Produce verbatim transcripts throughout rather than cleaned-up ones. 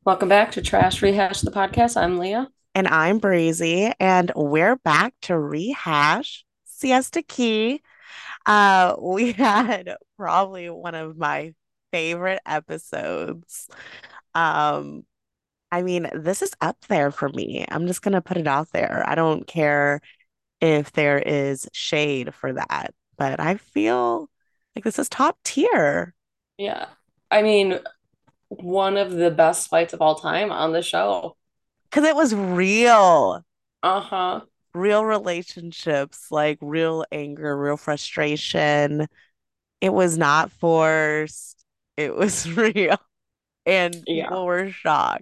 Welcome back to Trash Rehash, the podcast. I'm Leah. And I'm Breezy, and we're back to rehash Siesta Key. Uh, we had probably one of my favorite episodes. Um, I mean, this is up there for me. I'm just gonna put it out there. I don't care if there is shade for that, but I feel like this is top tier Yeah. I mean, one of the best fights of all time on the show. because it was real. Uh-huh. Real relationships, like real anger, real frustration. It was not forced. It was real. And Yeah. people were shocked.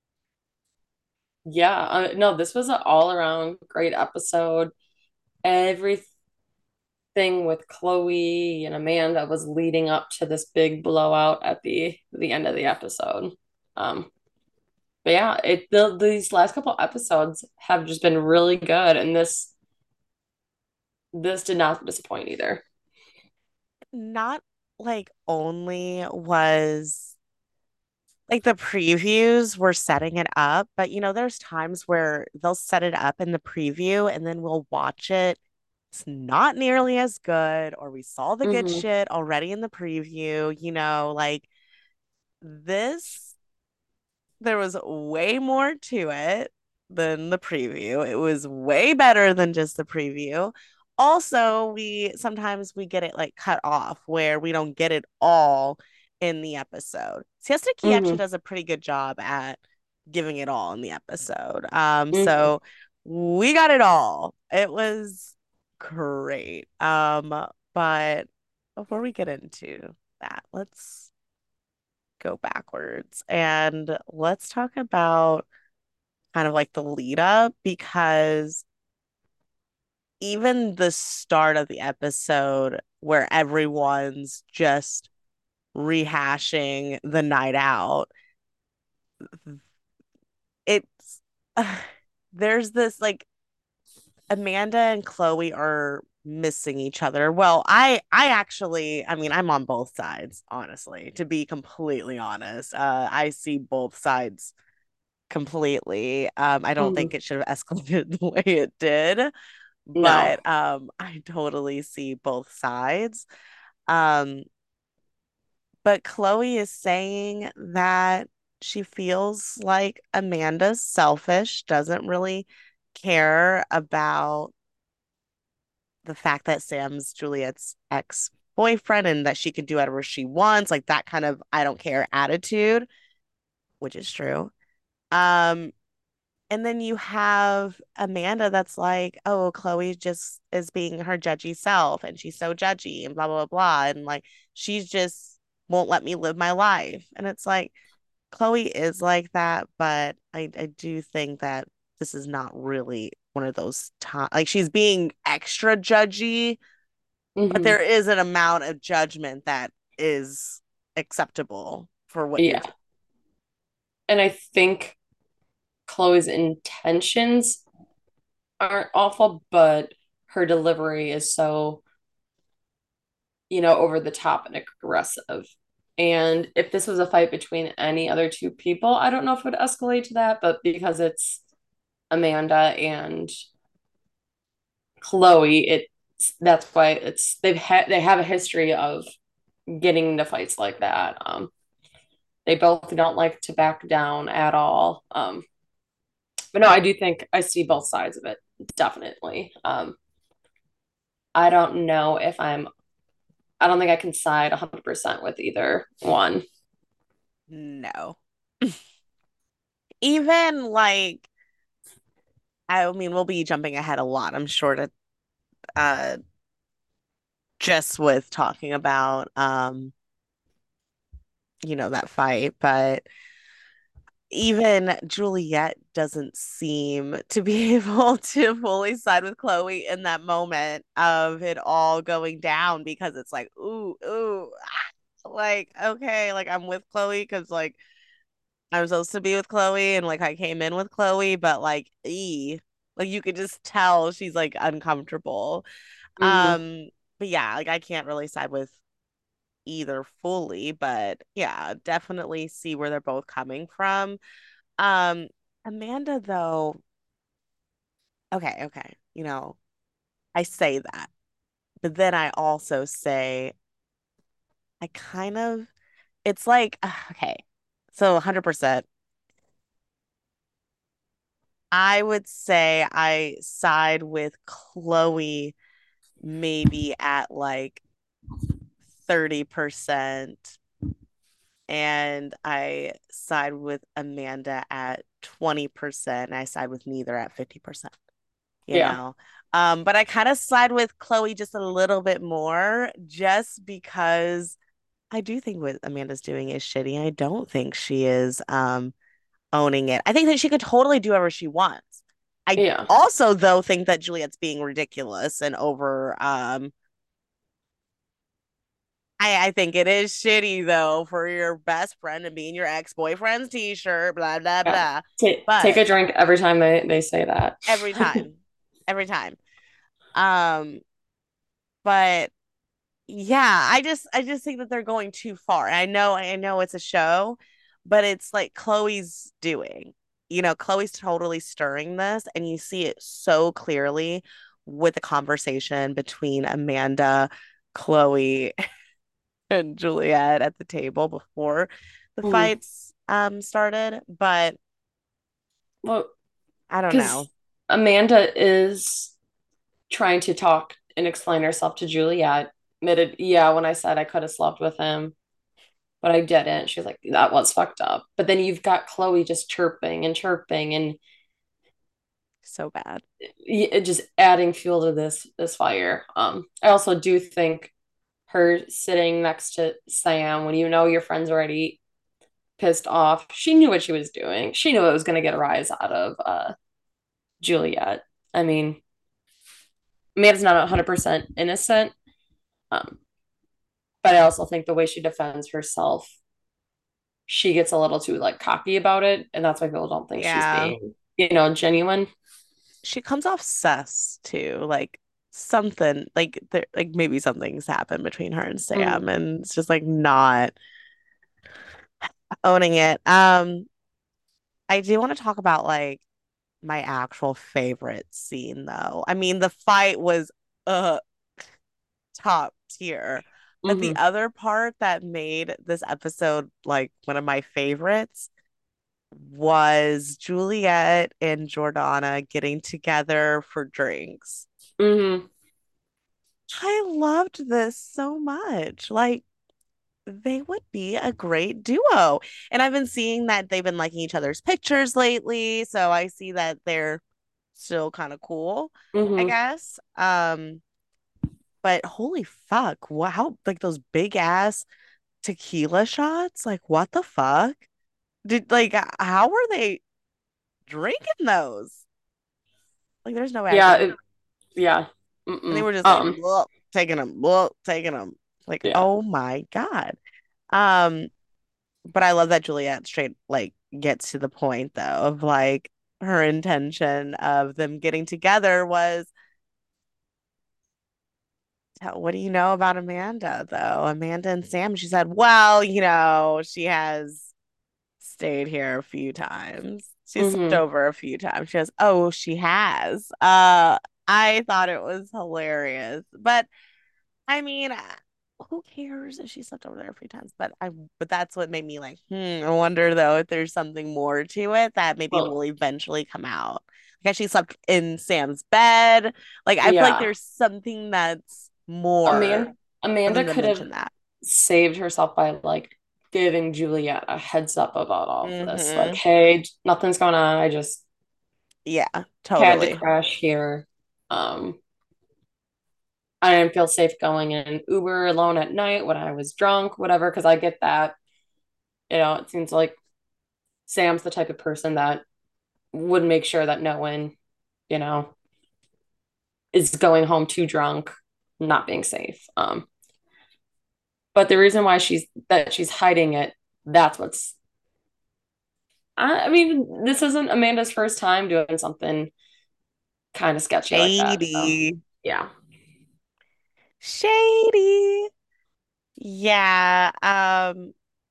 Yeah. Uh, no, this was an all-around great episode. Everything with Chloe and Amanda was leading up to this big blowout at the the end of the episode. Um, but yeah, it the, these last couple episodes have just been really good, and this this did not disappoint either. Not like only was like the previews were setting it up, but you know, there's times where they'll set it up in the preview and then we'll watch it. It's not nearly as good, or we saw the good Hmm. shit already in the preview, you know, like this there was way more to it than the preview. It was way better than just the preview. Also, we sometimes we get it like cut off where we don't get it all in the episode. Siesta Key actually Hmm. does a pretty good job at giving it all in the episode. Um, Hmm. so we got it all. It was great. Um, but before we get into that, let's go backwards and let's talk about kind of like the lead up because even the start of the episode where everyone's just rehashing the night out, it's uh, there's this like Amanda and Chloe are missing each other. Well, I I actually, I mean, I'm on both sides, honestly, to be completely honest. Uh, I see both sides completely. Um, I don't think Hmm. it should have escalated the way it did, No. but um, I totally see both sides. Um, but Chloe is saying that she feels like Amanda's selfish, doesn't really care about the fact that Sam's Juliet's ex-boyfriend and that she can do whatever she wants, like that kind of I don't care attitude, which is true. Um, And then you have Amanda that's like, oh, Chloe just is being her judgy self and she's so judgy and blah, blah, blah. And like, she's just won't let me live my life. And it's like, Chloe is like that, but I, I do think that this is not really one of those times. Like, she's being extra judgy, but Hmm. there is an amount of judgment that is acceptable for what you're Yeah. doing. And I think Chloe's intentions aren't awful, but her delivery is so, you know, over the top and aggressive. And if this was a fight between any other two people, I don't know if it would escalate to that, but because it's Amanda and Chloe, it's that's why it's they've had they have a history of getting into fights like that. Um, they both don't like to back down at all. Um, but no, I do think I see both sides of it, definitely. Um, I don't know if I'm, I don't think I can side one hundred percent with either one. No. Even like, I mean, we'll be jumping ahead a lot, I'm sure, to uh just with talking about um, you know, that fight, but even Juliet doesn't seem to be able to fully side with Chloe in that moment of it all going down because it's like, ooh, ooh, ah, like, okay, like I'm with Chloe because like I'm supposed to be with Chloe and like I came in with Chloe, but like, e, like you could just tell she's like uncomfortable. Hmm. Um, but yeah, like I can't really side with either fully, but yeah, definitely see where they're both coming from. Um, Amanda, though, okay, okay, you know, I say that, but then I also say I kind of, it's like, okay, so one hundred percent. I would say I side with Chloe maybe at like thirty percent, and I side with Amanda at twenty percent. And I side with neither at fifty percent, you Yeah. know? Um, but I kind of side with Chloe just a little bit more just because I do think what Amanda's doing is shitty. I don't think she is um owning it. I think that she could totally do whatever she wants. I Yeah. also though think that Juliet's being ridiculous and over um I, I think it is shitty though for your best friend to be in your ex-boyfriend's t-shirt, blah blah Yeah. blah. Take take But a drink every time they, they say that. every time, every time. Um, but yeah, I just I just think that they're going too far. I know I know it's a show, but it's like Chloe's doing. You know, Chloe's totally stirring this, and you see it so clearly with the conversation between Amanda, Chloe, and Juliet at the table before the Mhm. fights um started. But Well, I don't because know. Amanda is trying to talk and explain herself to Juliet. Admitted, yeah, when I said I could have slept with him, but I didn't. She's like, that was fucked up. But then you've got Chloe just chirping and chirping and So bad. y- just adding fuel to this this fire. Um, I also do think her sitting next to Sam when you know your friend's already pissed off. She knew what she was doing. She knew it was going to get a rise out of uh, Juliet. I mean, Amanda's not one hundred percent innocent, um, but I also think the way she defends herself, she gets a little too like cocky about it, and that's why people don't think she's Yeah. being, you know, genuine. She comes off sus too, like something like there like maybe something's happened between her and Mm-hmm. Sam and it's just like not owning it. Um, I do want to talk about like my actual favorite scene though. I mean, the fight was uh top tier. But the Mm-hmm. other part that made this episode like one of my favorites was Juliet and Jordana getting together for drinks. Mm-hmm. I loved this so much. Like, they would be a great duo. And I've been seeing that they've been liking each other's pictures lately. So I see that they're still kind of cool, I Mm-hmm. guess. Um, but holy fuck, wow, like those big ass tequila shots. Like, what the fuck? Did like how were they drinking those? Like, there's no way I Yeah, could do. it, yeah. And they Mm-mm. were just like, Um, look, taking them, look, taking them. Like, yeah. oh my God. Um, but I love that Juliet straight like gets to the point though of like her intention of them getting together was what do you know about Amanda though? Amanda and Sam, she said, well, you know, she has stayed here a few times. She slept Mm-hmm. over a few times. She goes, oh, she has. Uh, I thought it was hilarious. But I mean, uh, who cares if she slept over there a few times? But I, but that's what made me like, hmm, I wonder though if there's something more to it that maybe Well, will eventually come out. Like she slept in Sam's bed. Like I feel like yeah. there's something that's more Amanda for Amanda them to could have mention that. saved herself by like giving Juliet a heads up about all of this. Like, Mm-hmm. hey, nothing's going on. I just Yeah, had to totally. crash here. Um, I didn't feel safe going in Uber alone at night when I was drunk, whatever, because I get that. You know, it seems like Sam's the type of person that would make sure that no one, you know, is going home too drunk, not being safe. Um, but the reason why she's that she's hiding it, that's what's I, I mean, this isn't Amanda's first time doing something kind of sketchy like that. So Shady. yeah. Shady. Yeah, um,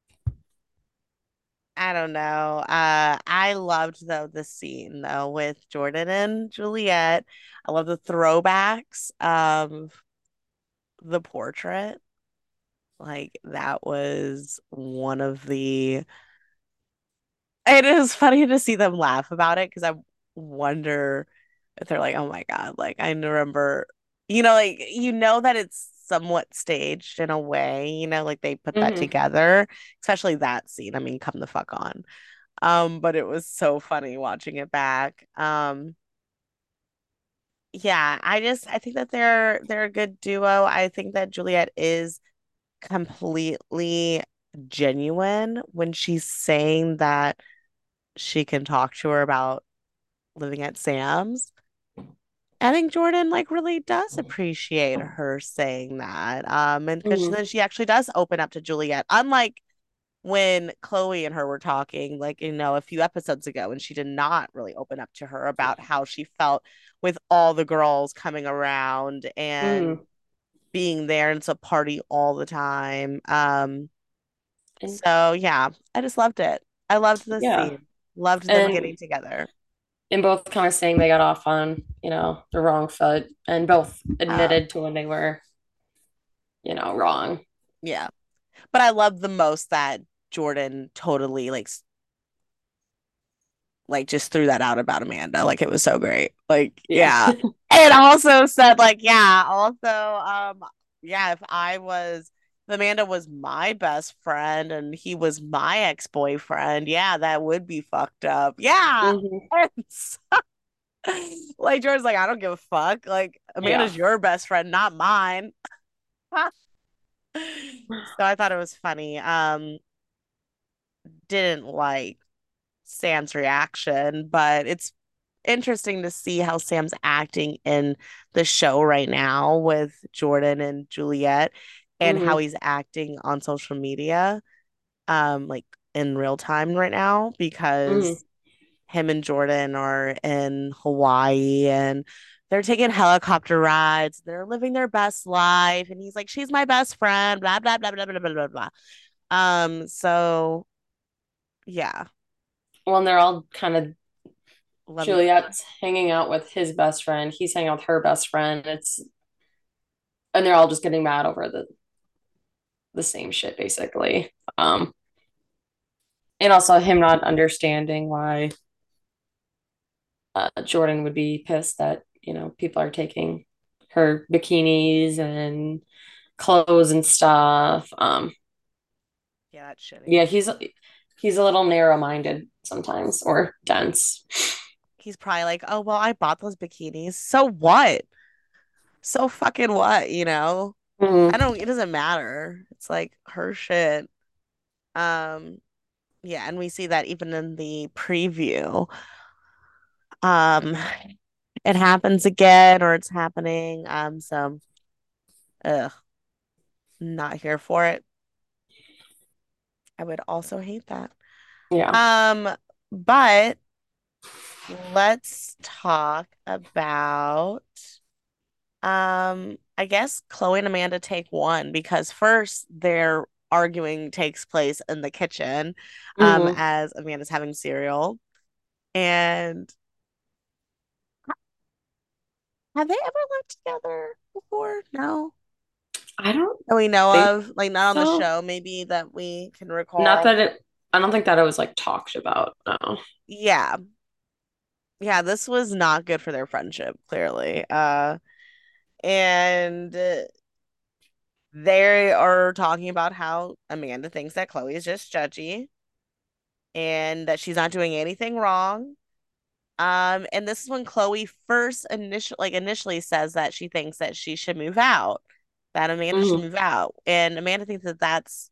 I don't know. Uh, I loved though the scene though with Jordan and Juliet. I love the throwbacks of the portrait. Like that was one of the it is funny to see them laugh about it because I wonder if they're like, oh my God, like I remember, you know, like you know that it's somewhat staged in a way, you know, like they put that Hmm. together, especially that scene. I mean, come the fuck on. Um, but it was so funny watching it back. Um, yeah, I just I think that they're they're a good duo. I think that Juliet is completely genuine when she's saying that she can talk to her about living at Sam's. I think Jordan like really does appreciate her saying that. Um, and because Hmm. then she actually does open up to Juliet, unlike when Chloe and her were talking, like, you know, a few episodes ago, and she did not really open up to her about how she felt with all the girls coming around and Hmm. being there. And it's a party all the time. Um, And so yeah, I just loved it. I loved the yeah, scene. Loved them and getting together. and both kind of saying they got off on, you know, the wrong foot, and both Uh, admitted to when they were, you know, wrong. yeah. But I love the most that Jordan totally like like just threw that out about Amanda. Like it was so great. Like, Yeah. yeah. And also said, like, yeah, also, um, yeah, if I was if Amanda was my best friend and he was my ex-boyfriend, yeah, that would be fucked up. Yeah. Hmm. And so- like Jordan's like, I don't give a fuck. Like Yeah. Amanda's your best friend, not mine. So I thought it was funny. Um, didn't like Sam's reaction, but it's interesting to see how Sam's acting in the show right now with Jordan and Juliet and how Hmm. he's acting on social media, um, like in real time right now, Hmm. because him and Jordan are in Hawaii and they're taking helicopter rides. They're living their best life. And he's like, she's my best friend, blah, blah, blah, blah, blah, blah, blah, blah. Um, so yeah, Well, and they're all kind of loving it. Juliet's hanging out with his best friend. He's hanging out with her best friend. It's and they're all just getting mad over the the same shit basically. Um, and also him not understanding why uh, Jordan would be pissed that you know people are taking her bikinis and clothes and stuff. Um, Yeah, that's shitty. yeah, he's he's a little narrow minded sometimes or dense. He's probably like, oh, well, I bought those bikinis. So what? So fucking what, you know? I Mm-hmm. don't, it doesn't matter. It's like her shit. Um, yeah, and we see that even in the preview. Um, it happens again or it's happening. Um, so ugh, not here for it. I would also hate that. Yeah. Um, but let's talk about Um, I guess Chloe and Amanda take one because first their arguing takes place in the kitchen, um, Mm-hmm. as Amanda's having cereal. And have they ever lived together before? No. I don't That we know think of, like not on the so. show, maybe that we can Not recall. that it. I don't think that it was like talked about. No. Yeah. Yeah, this was not good for their friendship, clearly. Uh, and uh, they are talking about how Amanda thinks that Chloe is just judgy and that she's not doing anything wrong. Um, and this is when Chloe first initially like initially says that she thinks that she should move out, that Amanda should Mm-hmm. move out. And Amanda thinks that that's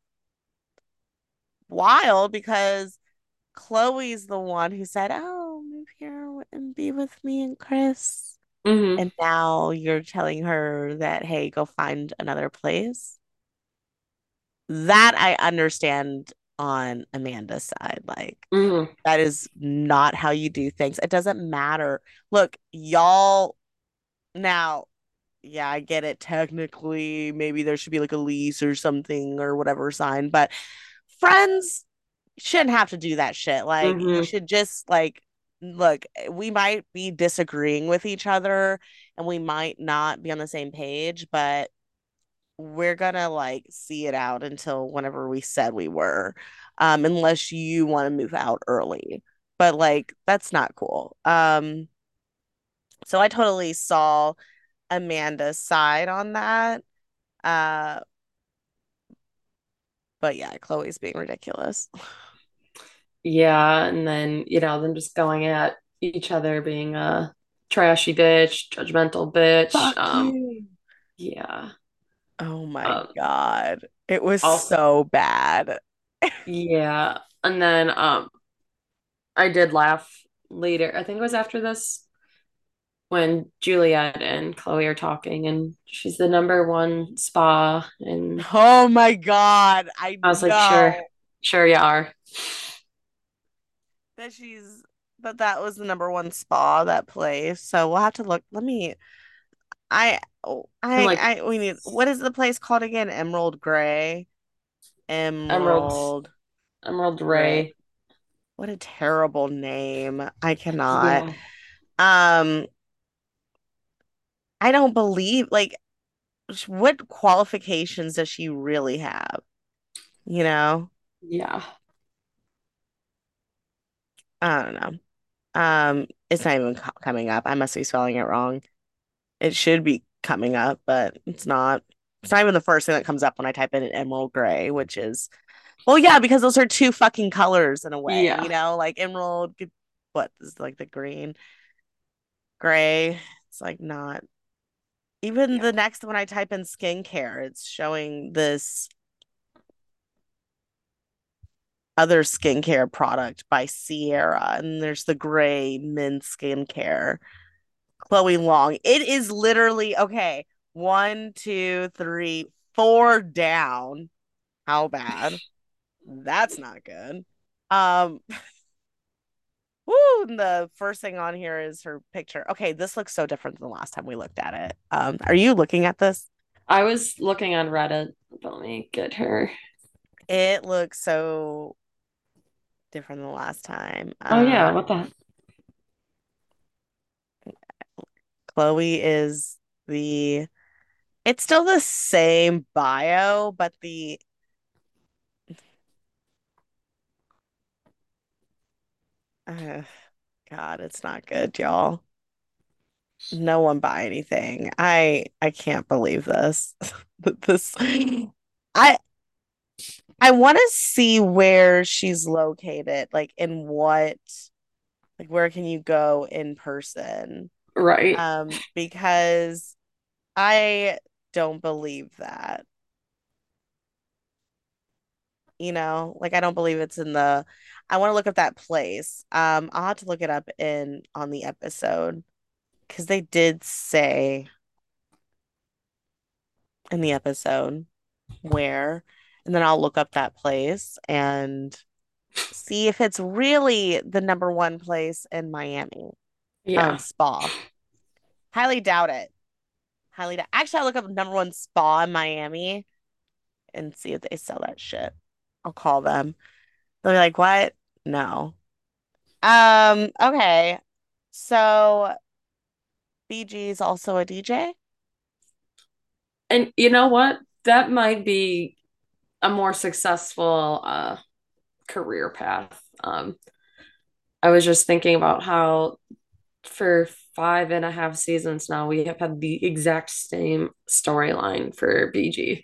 wild because Chloe's the one who said, "Oh, move here and be with me and Chris." Mm-hmm. And now you're telling her that, "Hey, go find another place." That I understand on Amanda's side. Like, Mm-hmm. that is not how you do things. It doesn't matter. Look, y'all, now yeah, I get it. Technically, maybe there should be like a lease or something or whatever sign, but friends shouldn't have to do that shit. Like, you Mm-hmm. should just like look, we might be disagreeing with each other and we might not be on the same page, but we're gonna like see it out until whenever we said we were. Um, unless you want to move out early. But like that's not cool. Um, so I totally saw Amanda's side on that. Uh, but yeah, Chloe's being ridiculous. Yeah, and then, you know, them just going at each other, being a trashy bitch, judgmental bitch. Fuck Um, you. yeah. Oh my Um, God. It was also, so bad. yeah. And then um I did laugh later. I think it was after this when Juliet and Chloe are talking and she's the number one spa, and Oh my God. I I was like, sure, know sure you are. that she's that that was the number one spa, that place. So we'll have to look. Let me I oh, I'm I like, I we need what is the place called again? Emerald Gray. Emerald, Emerald Emerald Gray. Ray. What a terrible name. I cannot. Yeah, Um, I don't believe like what qualifications does she really have? You know? yeah, I don't know. Um, it's not even co coming up. I must be spelling it wrong. It should be coming up, but it's not. It's not even the first thing that comes up when I type in emerald gray, which is, well, yeah, because those are two fucking colors in a way, you yeah, know, like emerald, what is like the green, gray. It's like not even yeah, the next when I type in skincare, it's showing this other skincare product by Sierra, and there's the gray men's skincare. Chloe Long. It is literally okay. One, two, three, four down. How bad? That's not good. Um, woo, the first thing on here is her picture. Okay, this looks so different than the last time we looked at it. Um, are you looking at this? I was looking on Reddit, but let me get her. It looks so different than the last time. Oh yeah, Um, what the Chloe is the it's still the same bio, but the uh, God, it's not good, y'all. No one buy anything. I I can't believe this. This I I want to see where she's located, like in what, like where can you go in person? right. Um, because I don't believe that. You know, like I don't believe it's in the I want to look up that place. Um, I'll have to look it up in on the episode because they did say in the episode where, and then I'll look up that place and see if it's really the number one place in Miami. Um, Yeah. spa. Highly doubt it. Highly doubt. Actually, I'll look up number one spa in Miami and see if they sell that shit. I'll call them. They'll be like, "What? No." Um, okay. So B G is also a D J? And you know what? That might be a more successful uh career path. Um, I was just thinking about how for five and a half seasons now we have had the exact same storyline for B G.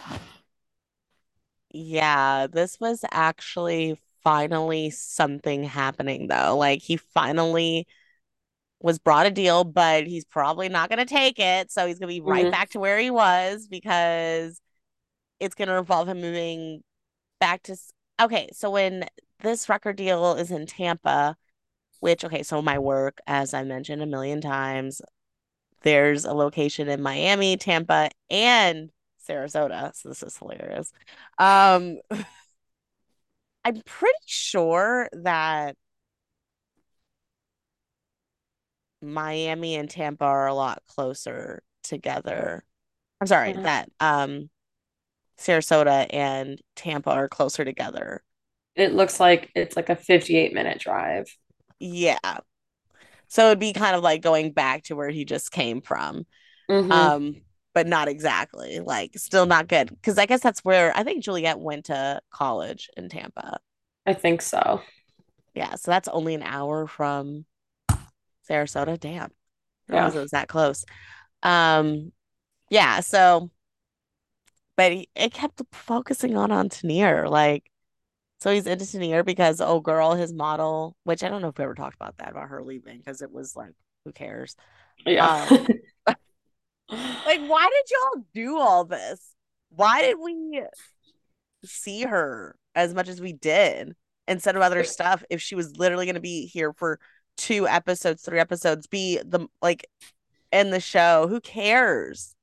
Yeah, this was actually finally something happening though. Like he finally was brought a deal, but he's probably not going to take it. So he's going to be right Hmm. back to where he was because it's going to involve him moving back to. Okay, so when this record deal is in Tampa, which, okay, so my work, as I mentioned a million times, there's a location in Miami, Tampa, and Sarasota. So this is hilarious. Um, I'm pretty sure that Miami and Tampa are a lot closer together. I'm sorry, Uh, that um Sarasota and Tampa are closer together. it looks like it's like a fifty-eight minute drive. Yeah. So it'd be kind of like going back to where he just came from. Mm-hmm. Um, but not exactly. Like still not good. Because I guess that's where I think Juliet went to college in Tampa. I think so. Yeah, so that's only an hour from Sarasota. Damn. I don't Yeah. realize it was that close. Um, yeah, so but he, it kept focusing on on Tanier. Like, so he's into Tanier because oh girl, his model, which I don't know if we ever talked about that about her leaving because it was like, who cares? Yeah. Um, like, why did y'all do all this? Why did we see her as much as we did instead of other stuff if she was literally going to be here for two episodes, three episodes, be the like in the show? Who cares?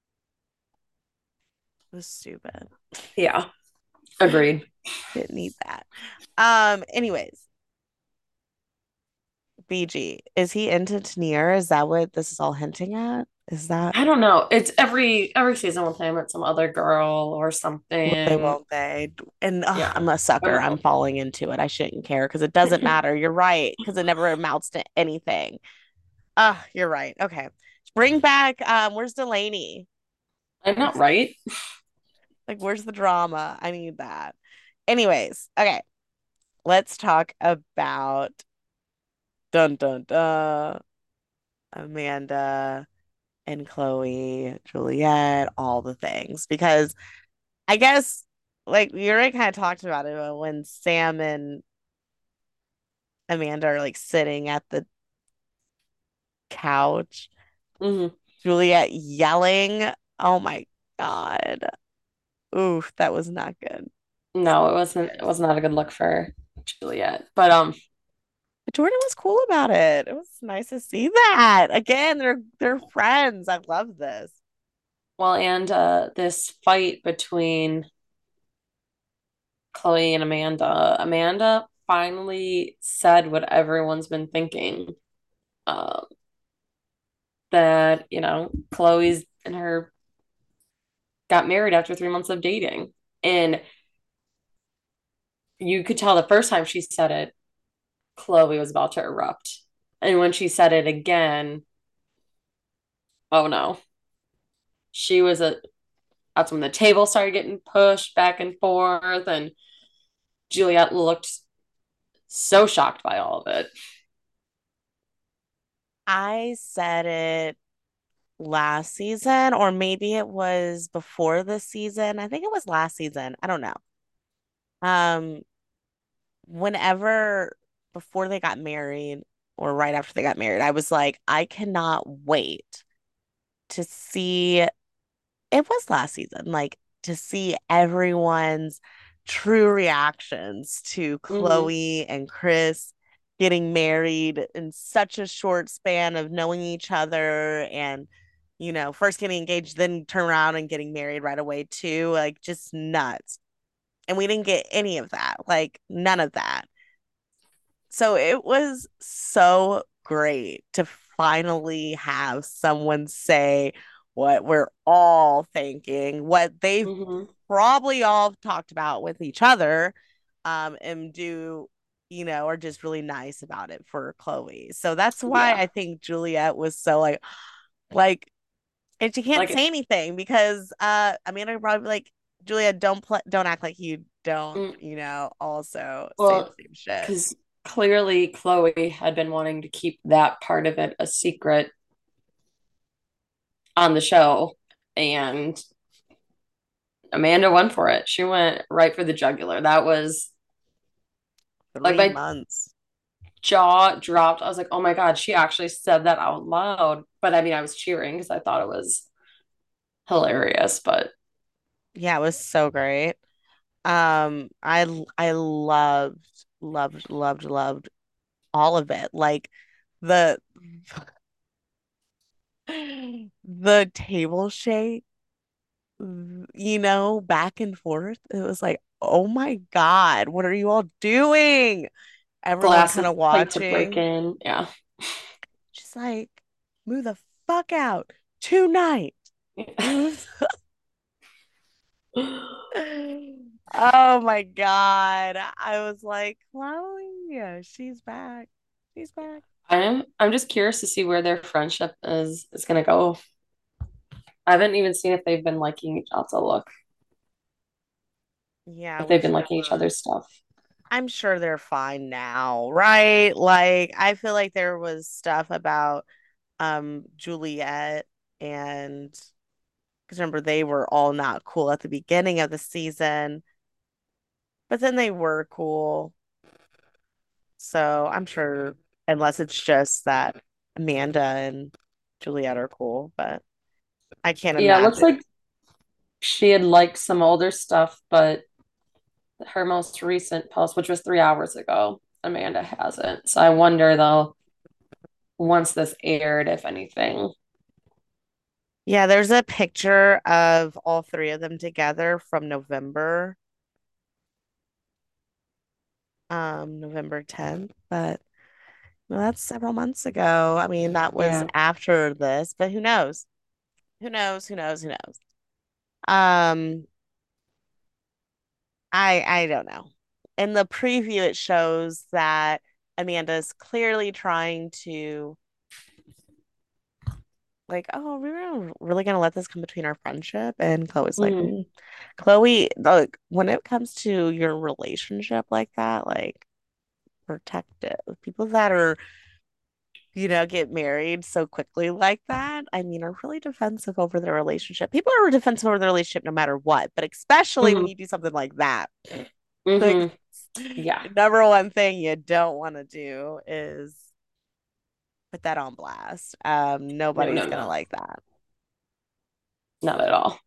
It was stupid. Yeah. Agreed. Didn't need that. Um, anyways, B G, is he into Tanier? Is that what this is all hinting at? Is that I don't know. It's every every season with him, it's some other girl or will they, something. won't they? And ugh, Yeah. I'm a I sucker. don't I'm know. falling into it. I shouldn't care because it doesn't matter. You're right. Because it never amounts to anything. Ah, you're right. Okay. Bring back um where's Delaney? I'm not right. Like where's the drama? I need that. Anyways, okay. Let's talk about dun dun dun Amanda and Chloe, Juliet, all the things. Because I guess like we already kind of talked about it but when Sam and Amanda are like sitting at the couch, Hmm. Juliet yelling. Oh my God. Oof, that was not good. No, it wasn't it was not a good look for Juliet. But um But Jordan was cool about it. It was nice to see that. Again, they're they're friends. I love this. well and uh this fight between Chloe and Amanda. Amanda finally said what everyone's been thinking. Um that, you know, Chloe's and her got married after three months of dating. And you could tell the first time she said it, Chloe was about to erupt. And when she said it again, oh no. She was a That's when the table started getting pushed back and forth, and Juliet looked so shocked by all of it. I said it last season, or maybe it was before this season. I think it was last season. I don't know. Um, whenever before they got married or right after they got married, I was like, I cannot wait to see it was last season, like to see everyone's true reactions to Mm-hmm. Chloe and Chris getting married in such a short span of knowing each other and you know, first getting engaged, then turn around and getting married right away too. Like just nuts. And we didn't get any of that. Like none of that. So it was so great to finally have someone say what we're all thinking, what they've Mm-hmm. probably all talked about with each other, um, and do, you know, are just really nice about it for Chloe. So that's why Yeah. I think Juliet was so like, like, and she can't Like, say anything because uh Amanda would probably be like, Juliet, don't play, don't act like you don't, mm, you know, also say the well, same shit. because clearly Chloe had been wanting to keep that part of it a secret on the show, and Amanda went for it. She went right for the jugular. That was like Three my months. jaw dropped. I was like, oh my God, she actually said that out loud. But I mean, I was cheering because I thought it was hilarious. But Yeah, it was so great. Um, I I loved, loved, loved, loved all of it. Like the the table shake, you know, back and forth. It was like, oh my God, what are you all doing? Everyone kind glasses of plate to break watching. in. Yeah. Just like, move the fuck out. tonight. Oh my God. I was like, Chloe, she's back. She's back. I'm I'm just curious to see where their friendship is is gonna go. I haven't even seen if they've been liking each other. Look, Yeah, if they've we been should liking each look. other's stuff. I'm sure they're fine now, right? Like, I feel like there was stuff about um Juliet and because remember they were all not cool at the beginning of the season, but then they were cool. So I'm sure, unless it's just that Amanda and Juliet are cool, but I can't Yeah, it looks imagine. like she had liked some older stuff, but her most recent post, which was three hours ago, Amanda hasn't. So I wonder though, once this aired, if anything. Yeah, there's a picture of all three of them together from November, um, November tenth, but well, that's several months ago. I mean, that was Yeah. after this, but who knows? Who knows? Who knows? Who knows? Um, I I don't know. In the preview, it shows that Amanda's clearly trying to like, oh, we were really gonna let this come between our friendship, and Chloe's like, Hmm. mm. Chloe, look, when it comes to your relationship like that, like protect it. People that are, you know, get married so quickly like that, I mean, are really defensive over their relationship. People are defensive over their relationship no matter what, but especially when Hmm. you do something like that. Like, Hmm. Yeah. number one thing you don't want to do is put that on blast. Um, No, nobody's no, gonna no. like that. Not at all.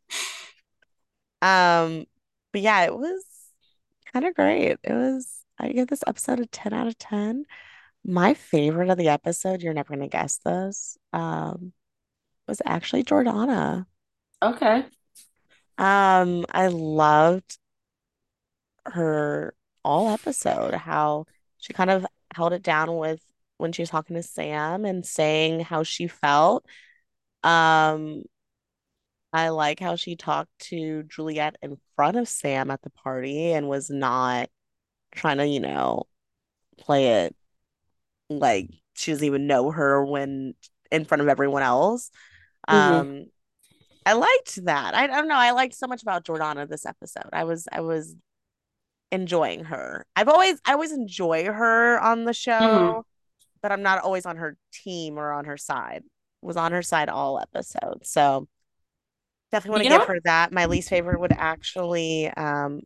Um, but yeah, it was kind of great. It was, I give this episode a ten out of ten. My favorite of the episode, you're never gonna guess this, um, was actually Jordana. Okay. Um, I loved her all episode, how she kind of held it down with when she was talking to Sam and saying how she felt. Um, I like how she talked to Juliet in front of Sam at the party and was not trying to, you know, play it like she doesn't even know her when in front of everyone else. Hmm. Um, I liked that. I, I don't know. I liked so much about Jordana this episode. I was I was enjoying her. I've always I always enjoy her on the Hmm. show, but I'm not always on her team or on her side. Was on her side all episodes. So definitely want to You know give what? her that. My least favorite would actually um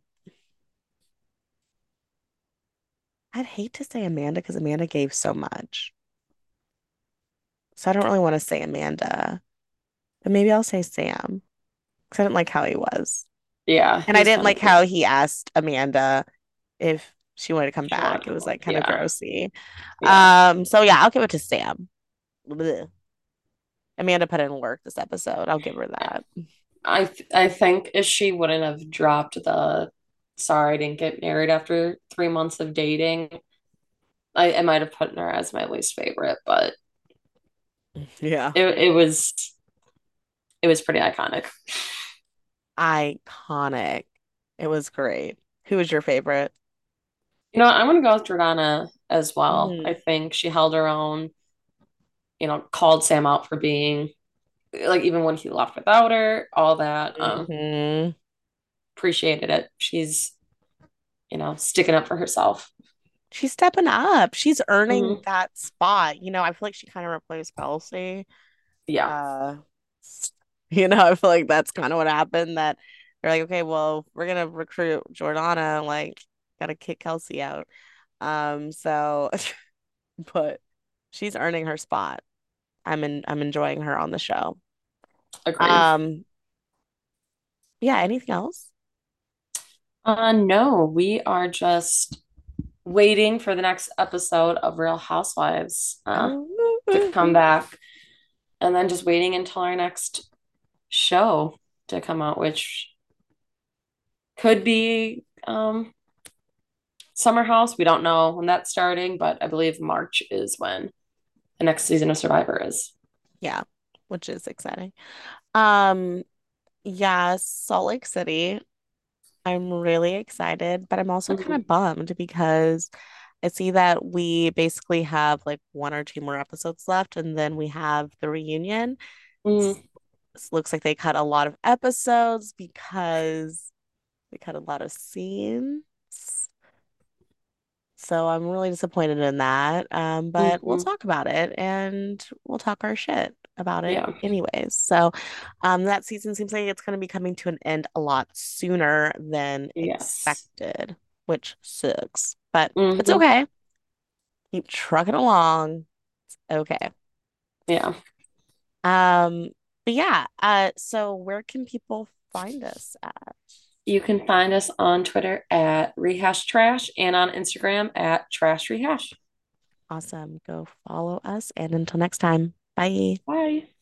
I'd hate to say Amanda because Amanda gave so much. So I don't really want to say Amanda, but maybe I'll say Sam because I didn't like how he was. Yeah, And he I was didn't kind of like weird. how he asked Amanda if she wanted to come She wanted back. to It come was back. like kind of Yeah. grossy. Yeah. Um, so yeah, I'll give it to Sam. Blech. Amanda put in work this episode. I'll give her that. I th- I think if she wouldn't have dropped the sorry I didn't get married after three months of dating, I, I might have put her as my least favorite, but Yeah. it it was it was pretty iconic. Iconic. It was great. Who was your favorite? You know, I'm gonna go with Jordana as well. I Hmm. think she held her own, you know, called Sam out for being like even when he left without her, all that. Um, Hmm. appreciated it. She's, you know, sticking up for herself. She's stepping up. She's earning Hmm. that spot. You know, I feel like she kind of replaced Kelsey. Yeah, Uh, you know, I feel like that's kind of what happened. That they're like, okay, well, we're gonna recruit Jordana, like, gotta kick Kelsey out. Um, so, but she's earning her spot. I'm in, I'm enjoying her on the show. agreed. Um, yeah, anything else? Uh, no, we are just waiting for the next episode of Real Housewives uh, to come Oh, back, and then just waiting until our next show to come out, which could be um, Summer House. We don't know when that's starting, but I believe March is when the next season of Survivor is. yeah. which is exciting. Um, yeah, Salt Lake City. I'm really excited, but I'm also kind Mhm. of bummed because I see that we basically have like one or two more episodes left, and then we have the reunion. S- Mhm. This looks like they cut a lot of episodes because they cut a lot of scenes. So I'm really disappointed in that. Um, but we'll Mhm. talk about it and we'll talk our shit about it Yeah. anyways. So um, that season seems like it's going to be coming to an end a lot sooner than Yes. expected, which sucks. But it's Hmm. okay. Keep trucking along. Okay. Yeah. Um, but yeah, uh, so where can people find us at? You can find us on Twitter at Rehash Trash and on Instagram at Trash Rehash. Awesome. Go follow us. And until next time, bye. Bye.